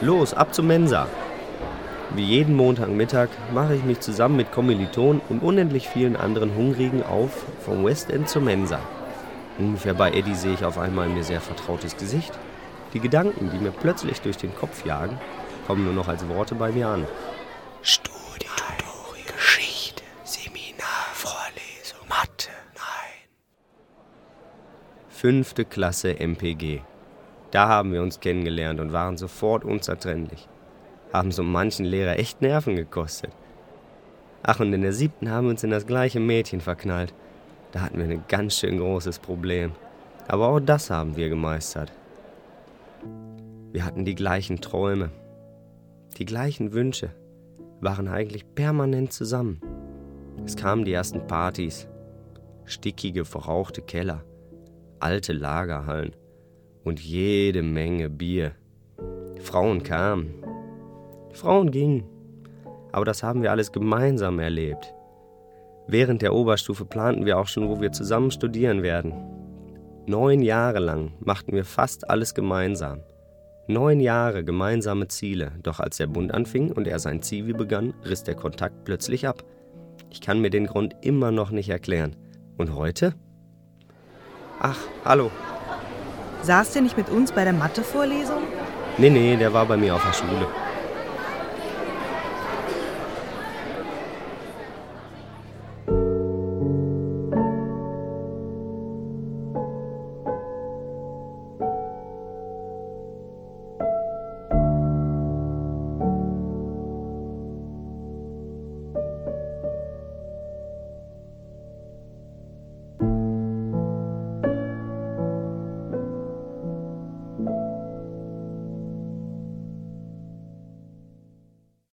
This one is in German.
Los, ab zur Mensa. Wie jeden Montagmittag mache ich mich zusammen mit Kommilitonen und unendlich vielen anderen Hungrigen auf vom Westend zur Mensa. Ungefähr bei Eddie sehe ich auf einmal ein mir sehr vertrautes Gesicht. Die Gedanken, die mir plötzlich durch den Kopf jagen, kommen nur noch als Worte bei mir an. Studien, Geschichte, Seminar, Vorlesung, Mathe, nein. 5. Klasse MPG. Da haben wir uns kennengelernt und waren sofort unzertrennlich. Haben so manchen Lehrer echt Nerven gekostet. Ach, und in der 7. haben wir uns in das gleiche Mädchen verknallt. Da hatten wir ein ganz schön großes Problem. Aber auch das haben wir gemeistert. Wir hatten die gleichen Träume, die gleichen Wünsche, waren eigentlich permanent zusammen. Es kamen die ersten Partys, stickige, verrauchte Keller, alte Lagerhallen und jede Menge Bier. Frauen kamen, Frauen gingen, aber das haben wir alles gemeinsam erlebt. Während der Oberstufe planten wir auch schon, wo wir zusammen studieren werden. 9 Jahre lang machten wir fast alles gemeinsam. 9 Jahre gemeinsame Ziele, doch als der Bund anfing und er sein Zivi begann, riss der Kontakt plötzlich ab. Ich kann mir den Grund immer noch nicht erklären. Und heute? Ach, hallo. Saß der nicht mit uns bei der Mathe-Vorlesung? Nee, der war bei mir auf der Schule.